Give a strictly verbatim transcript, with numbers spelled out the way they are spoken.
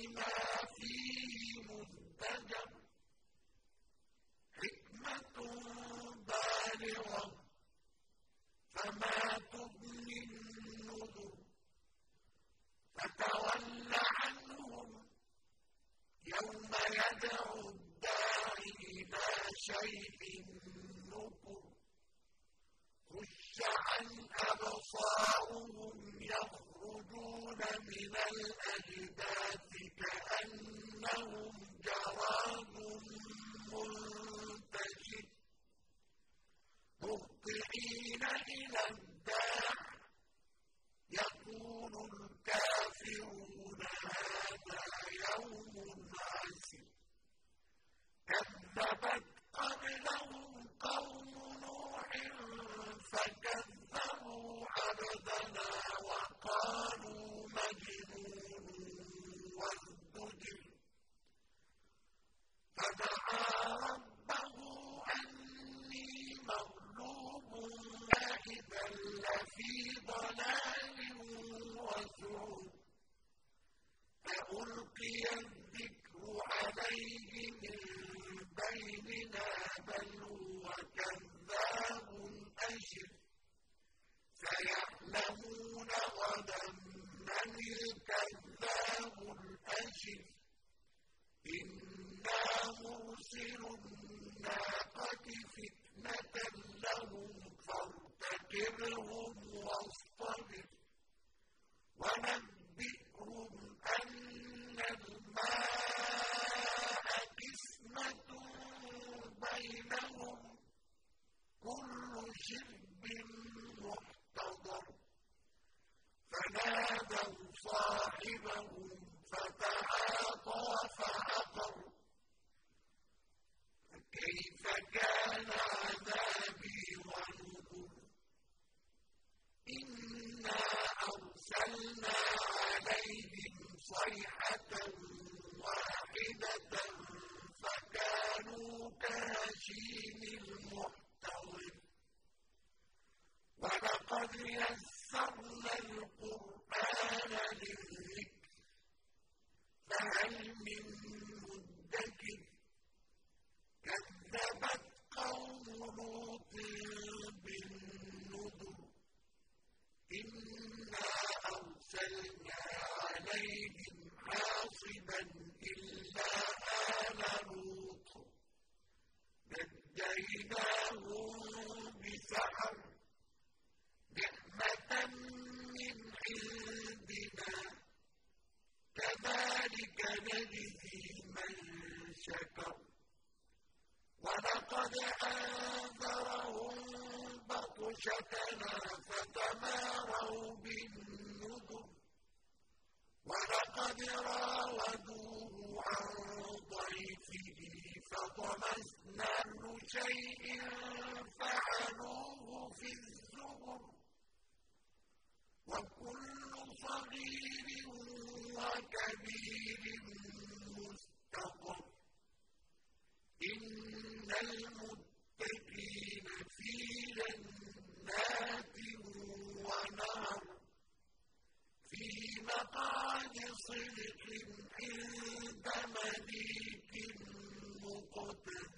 لِمَا فِيهِ مُزْدَجَرٌ حِكْمَةٌ بَالِغَةٌ فَمَا تُغْنِ النُّذُرُ فَتَوَلَّ عَنْهُمْ يَوْمَ يَدْعُ الدَّاعِ إِلَىٰ شَيْءٍ نُّكُرٍ خُشَّ عَنْ أَبْصَارُهُمْ يَخْرُجُونَ مِنَ الْأَجْدَاثِ كَأَنَّهُمْ جَرَادٌ مُّنتَشِرٌ مُهْطِعِينَ إِلَى الدَّاعِ يَقُولُ الْكَافِرُونَ هَٰذَا يَوْمٌ عَسِرٌ كَذَّبَتْ قَبْلَهُمْ قَوْمُ نُوحٍ فَكَذَّبُوا عَبْدَنَا وَقَالُوا مَجْنُونٌ وَازْدُجِرَ فَدَعَا رَبَّهُ أَنِّي مَغْلُوبٌ فَإِذًا لَّفِي ضَلَالٍ وَسُعُرٍ فَأُلْقِيَ الذِّكْرُ عَلَيْهِ مِن بَيْنِنَا بَلْ هُوَ كَذَّابٌ أَشِرٌ سَيَعْلَمُونَ غَدًا مَّنِ الْكَذَّابُ الْأَشِرُ إِنَّا مُرْسِلُو النَّاقَةِ فِتْنَةً لَّهُمْ فَارْتَقِبْهُمْ وَاصْطَبِرْ وَنَبِّئْهُمْ أَنَّ الْمَاءَ قِسْمَةٌ بَيْنَهُمْ كُلُّ شِرْبٍ مُّحْتَضَرٌ فَنَادَوْا صَاحِبَهُمْ فَتَعَاطَىٰ فَعَقَرَ فَكَيْفَ كَانَ عَذَابِي وَنُذُرِ إِنَّا أَرْسَلْنَا عَلَيْهِمْ صَيْحَةً وَاحِدَةً فَكَانُوا كَهَشِيمِ الْمُحْتَظِرِ وَلَقَدْ يَسَّرْنَا الْقُرْآنَ لِلذِّكْرِ فَهَلْ مِن مُّدَّكِرٍ كَذَّبَتْ قَوْمُ لُوطٍ بِالنُّذُرِ إِنَّا أَرْسَلْنَا عَلَيْهِمْ حَاصِبًا إِلَّا آلَ لُوطٍ نَجَّيْنَاهُم بِسَحَرٍ نِّعْمَةً مِّنْ عِندِنَا كَذَٰلِكَ نَجْزِي مَن شَكَرَ وَلَقَدْ أَنذَرَهُم بَطْشَتَنَا فَتَمَارَوْا بِالنُّذُرِ وَلَقَدْ رَاوَدُوهُ عَن ضَيْفِهِ فَطَمَسْنَا كُلُّ شَيْءٍ فَعَلُوهُ فِي الزُّبُرِ وَكُلُّ صَغِيرٍ وَكَبِيرٍ مُّسْتَطَرٌ إِنَّ الْمُتَّقِينَ فِي جَنَّاتٍ وَنَهَرٍ فِي مَقْعَدِ صِدْقٍ عِندَ مَلِيكٍ مُّقْتَدِرٍ